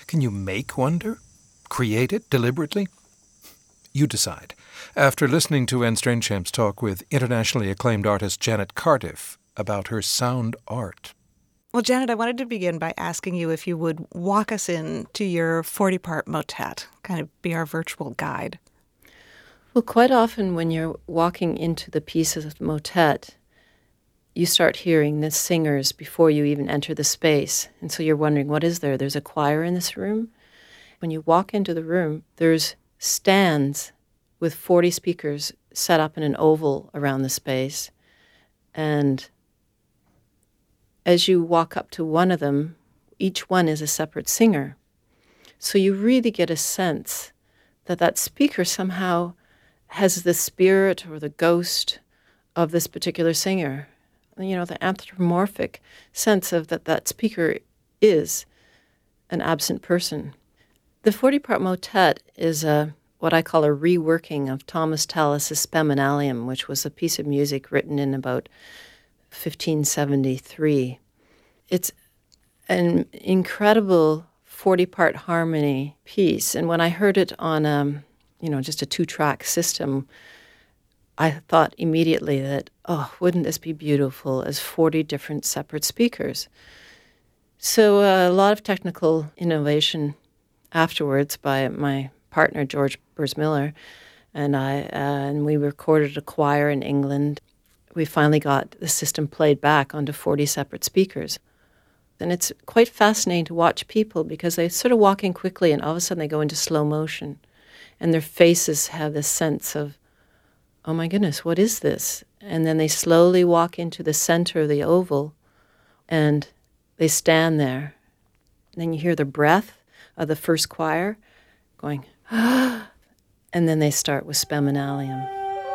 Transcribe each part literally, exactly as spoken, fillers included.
Can you make wonder? Create it deliberately? You decide. After listening to Anne Strangechamp's talk with internationally acclaimed artist Janet Cardiff about her sound art. Well, Janet, I wanted to begin by asking you if you would walk us into your forty-part motet, kind of be our virtual guide. Well, quite often when you're walking into the pieces of the motet, you start hearing the singers before you even enter the space. And so you're wondering, what is there? There's a choir in this room? When you walk into the room, there's stands with forty speakers set up in an oval around the space. And as you walk up to one of them, each one is a separate singer. So you really get a sense that that speaker somehow has the spirit or the ghost of this particular singer. You know, the anthropomorphic sense of that that speaker is an absent person. The forty-part motet is a what I call a reworking of Thomas Tallis's Speminalium, which was a piece of music written in about fifteen seventy-three. It's an incredible forty-part harmony piece, and when I heard it on, um, you know, just a two-track system, I thought immediately that, oh, wouldn't this be beautiful as forty different separate speakers? So uh, a lot of technical innovation afterwards by my partner, George Bursmiller, and I, uh, and we recorded a choir in England. We finally got the system played back onto forty separate speakers. And it's quite fascinating to watch people because they sort of walk in quickly and all of a sudden they go into slow motion. And their faces have this sense of, oh my goodness, what is this? And then they slowly walk into the center of the oval and they stand there. And then you hear the breath of the first choir going, ah, and then they start with Speminalium.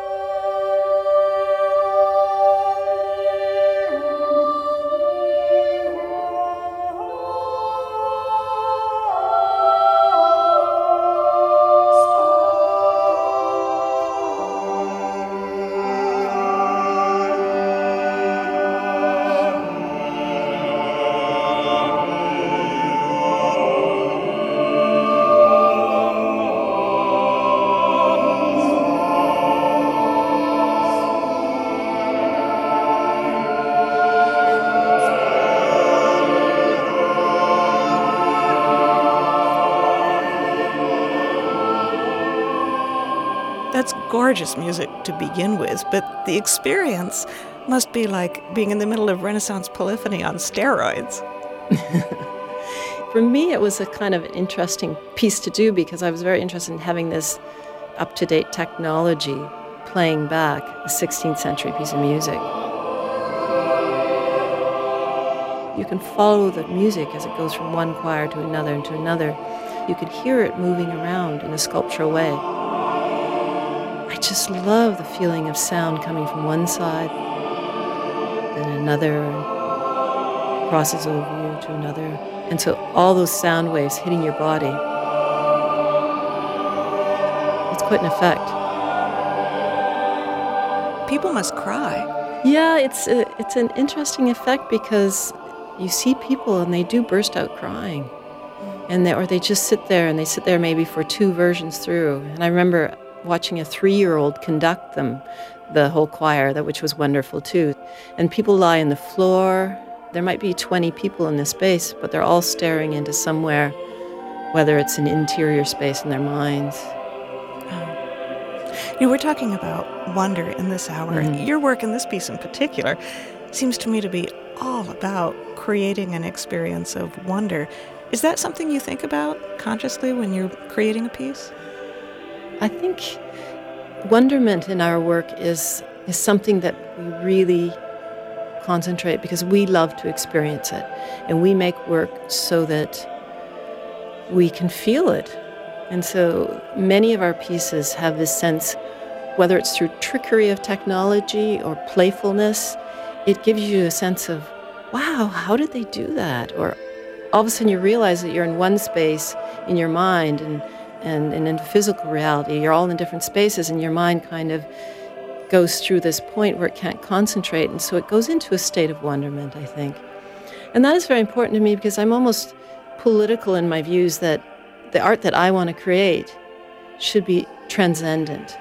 That's gorgeous music to begin with, but the experience must be like being in the middle of Renaissance polyphony on steroids. For me, it was a kind of interesting piece to do because I was very interested in having this up-to-date technology playing back a sixteenth century piece of music. You can follow the music as it goes from one choir to another and to another. You could hear it moving around in a sculptural way. I just love the feeling of sound coming from one side, then another, crosses over you to another. And so all those sound waves hitting your body, it's quite an effect. People must cry. Yeah, it's a, it's an interesting effect because you see people and they do burst out crying. And they, or they just sit there and they sit there maybe for two versions through. And I remember watching a three-year-old conduct them, the whole choir, that which was wonderful too. And people lie on the floor. There might be twenty people in this space, but they're all staring into somewhere, whether it's an interior space in their minds. Oh. You know, we're talking about wonder in this hour. Mm-hmm. Your work in this piece in particular seems to me to be all about creating an experience of wonder. Is that something you think about consciously when you're creating a piece? I think wonderment in our work is is something that we really concentrate because we love to experience it. And we make work so that we can feel it. And so many of our pieces have this sense, whether it's through trickery of technology or playfulness, it gives you a sense of, wow, how did they do that? Or all of a sudden you realize that you're in one space in your mind and And, and in physical reality, you're all in different spaces, and your mind kind of goes through this point where it can't concentrate, and so it goes into a state of wonderment, I think. And that is very important to me because I'm almost political in my views that the art that I want to create should be transcendent.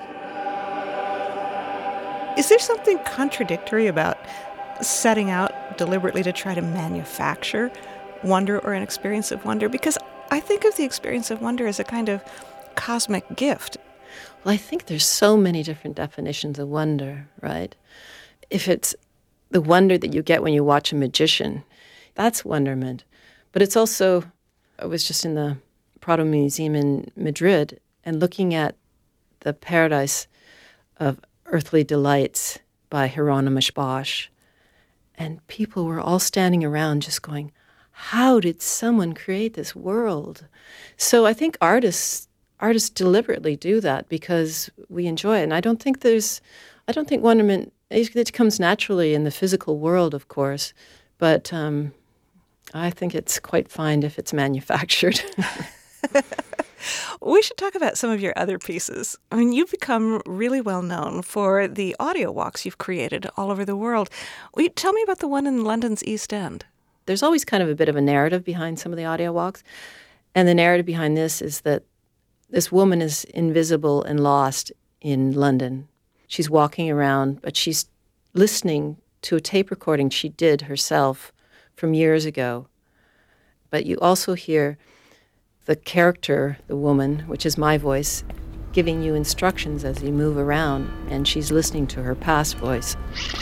Is there something contradictory about setting out deliberately to try to manufacture wonder or an experience of wonder? Because I think of the experience of wonder as a kind of cosmic gift. Well, I think there's so many different definitions of wonder, right? If it's the wonder that you get when you watch a magician, that's wonderment. But it's also, I was just in the Prado Museum in Madrid and looking at the Paradise of Earthly Delights by Hieronymus Bosch. And people were all standing around just going, how did someone create this world? So I think artists artists deliberately do that because we enjoy it. And I don't think there's, I don't think wonderment, it comes naturally in the physical world, of course, but um, I think it's quite fine if it's manufactured. We should talk about some of your other pieces. I mean, you've become really well known for the audio walks you've created all over the world. Will you tell me about the one in London's East End? There's always kind of a bit of a narrative behind some of the audio walks. And the narrative behind this is that this woman is invisible and lost in London. She's walking around, but she's listening to a tape recording she did herself from years ago. But you also hear the character, the woman, which is my voice, giving you instructions as you move around, and she's listening to her past voice.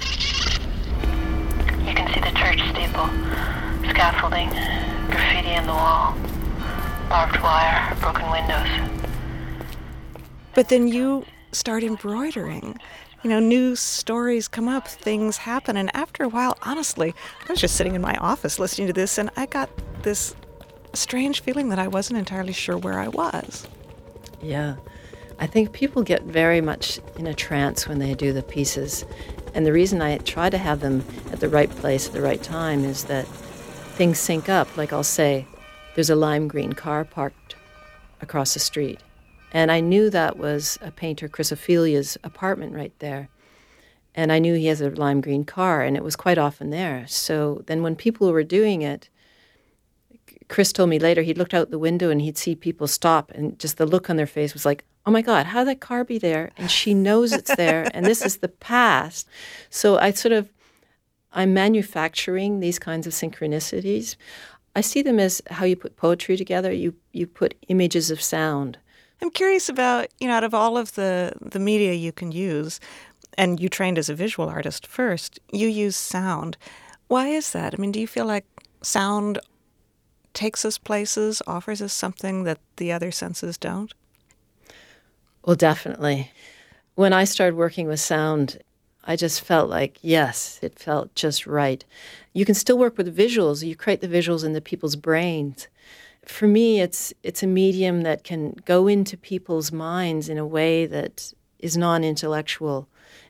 You can see the church steeple, scaffolding, graffiti in the wall, barbed wire, broken windows. But then you start embroidering. You know, new stories come up, things happen, and after a while, honestly, I was just sitting in my office listening to this, and I got this strange feeling that I wasn't entirely sure where I was. Yeah. I think people get very much in a trance when they do the pieces. And the reason I try to have them at the right place at the right time is that things sync up. Like I'll say, there's a lime green car parked across the street. And I knew that was a painter, Chris Ophelia's apartment right there. And I knew he has a lime green car, and it was quite often there. So then when people were doing it, Chris told me later he'd looked out the window and he'd see people stop, and just the look on their face was like, oh my God, how'd that car be there? And she knows it's there, and this is the past. So I sort of, I'm manufacturing these kinds of synchronicities. I see them as how you put poetry together. You you put images of sound. I'm curious about, you know, out of all of the, the media you can use, and you trained as a visual artist first, you use sound. Why is that? I mean, do you feel like sound takes us places, offers us something that the other senses don't? Well, definitely. When I started working with sound, I just felt like, yes, it felt just right. You can still work with visuals. You create the visuals into people's brains. For me, it's it's a medium that can go into people's minds in a way that is non-intellectual.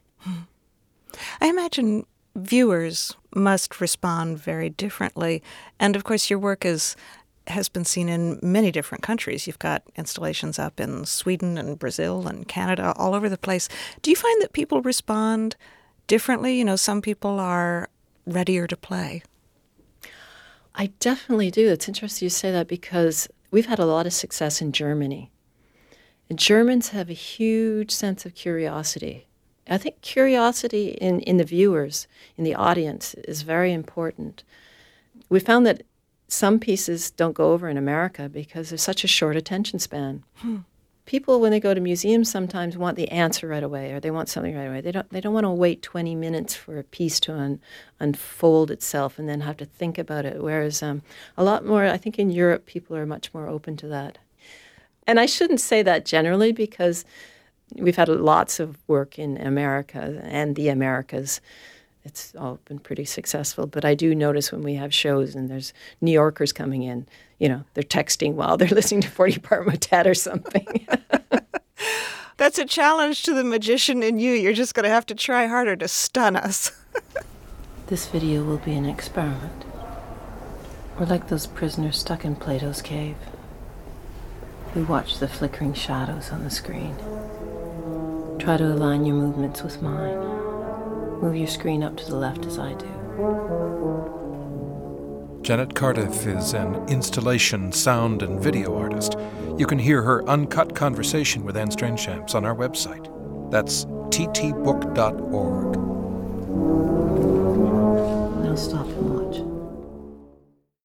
I imagine viewers must respond very differently. And of course, your work is has been seen in many different countries. You've got installations up in Sweden and Brazil and Canada, all over the place. Do you find that people respond differently? You know, some people are readier to play. I definitely do. It's interesting you say that because we've had a lot of success in Germany. And Germans have a huge sense of curiosity. I think curiosity in, in the viewers, in the audience, is very important. We found that some pieces don't go over in America because there's such a short attention span. Hmm. People, when they go to museums, sometimes want the answer right away, or they want something right away. They don't. They don't want to wait twenty minutes for a piece to un, unfold itself and then have to think about it. Whereas um, a lot more, I think, in Europe, people are much more open to that. And I shouldn't say that generally because we've had lots of work in America and the Americas. It's all been pretty successful. But I do notice when we have shows and there's New Yorkers coming in, you know, they're texting while they're listening to forty-part motet or something. That's a challenge to the magician in you. You're just going to have to try harder to stun us. This video will be an experiment. We're like those prisoners stuck in Plato's cave. We watch the flickering shadows on the screen. Try to align your movements with mine. Move your screen up to the left as I do. Janet Cardiff is an installation, sound, and video artist. You can hear her uncut conversation with Anne Strainchamps on our website. That's t t book dot org.